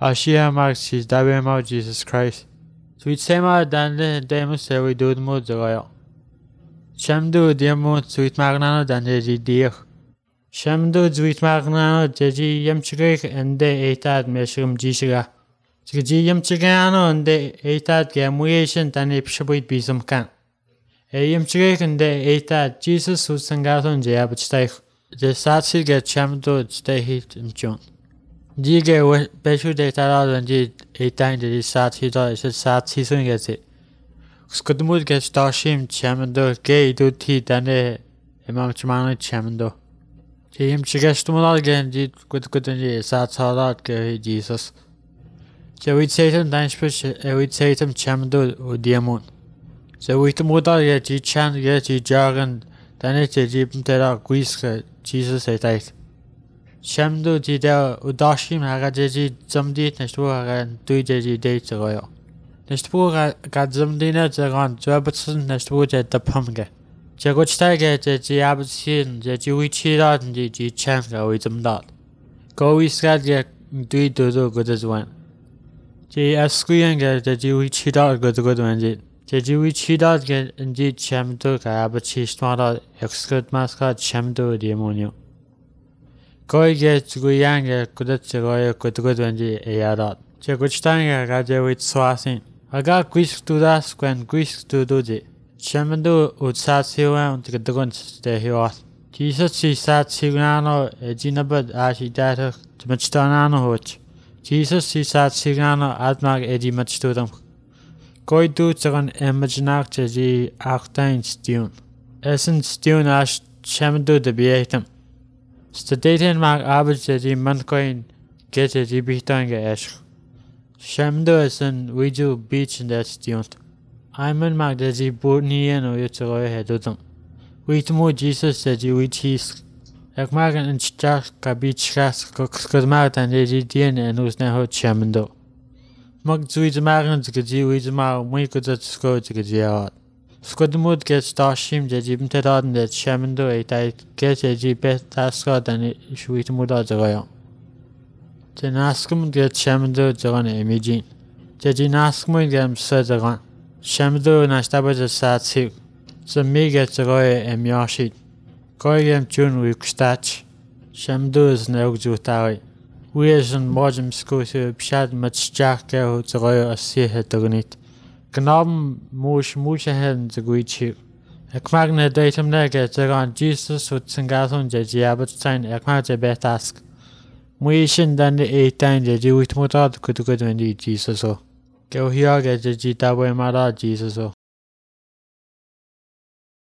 Ashia Marxis Dabemo Jesus Christ. Sweet Sema Dande Demus Ewi Dudmo Zoyo. Shamdu Diamo Sweet Magnano Dande Dir. Shamdu Sweet Magnano Jeji Yamchik and de Etad Meshum Jishiga. Siji Yamchigano and de Etad Gamuation Danip Shabuit Bisum Kan. Yamchik and de Etad Jesus who sangaton Jabach. The Satsi get Shamdu stay hit in June. Jige beshu data and did a time that is sat he does a sat season gets it. Skudmud gets Dashim Chamando, gay do tea than a Mamchamano Chamando. Jim Chigastumala again did good and ye sat all out Jesus. So we'd say them dance push, we'd say them Chamando or Diamond. So we to Muda get ye chan get ye jargon, then it's a jeep that Greece Jesus at eight. Shamdu Jida Udashim Hagaji Zamdi Nestwagan Duji dates royal. Nestwa got Zamdina Zagan Robertson Nestwood at the Pumga. Jagochtaga Jabasin Jajuichi and Ji Changa with them dot. Go we scat get do good as one. J. Asquian get the Juichi dot good one did. Jajuichi dot get indeed Chamdu Abachi smart exclude mascot Chamdu demonio. Koi get Guyanga Kudatsiroya Kudgudwanji Ayadot. Jaguchtanga Raja with Swasin. I got Gris to das when Gris to do it. Shamandu would sat Siwan to the guns there he was. Jesus she sat Signano, a Ginabad Ashi data to Machtanano Hoch. Jesus she sat Signano Admag Edi Machturum. Koi do Zagan Imaginak Jaji Artain Stune. Essence Stune Ash Shamandu the Beatum. Staten mag average mancoin get a gibitanga ash. Shamdo is an Wiju beach in that stunt. I'm in mag the Burnian or Yutero headudum. We to move Jesus that you eat cheese. Like Magan and Chaka beach gas cooks good mouth and the Dian and who's now Shamdo. Mug Zuid Magan to get you with my we could just go to get you out. Skudmud gets Dashim Jajim Tedad and that Shamando a tight get a jibet tascot and it sweet muda zoyo. Janaskum get Shamando Zoran Emigine. Jajinaskum gam Sadaran. Shamado Nastabas a sad silk. So me gets a roy and Yashid. Goyam June with Stach. Shamdo is no Zutari. We as in modern school to Pshad much jack girl to roy a sea head to it. Gnam mush hen the great chip. A magna datum nega on Jesus would sangathon jabat sign a quite bet ask. We shin than the 8 times the Jewish mother could go to Jesus. Go here get the Jitawe Mara Jesus.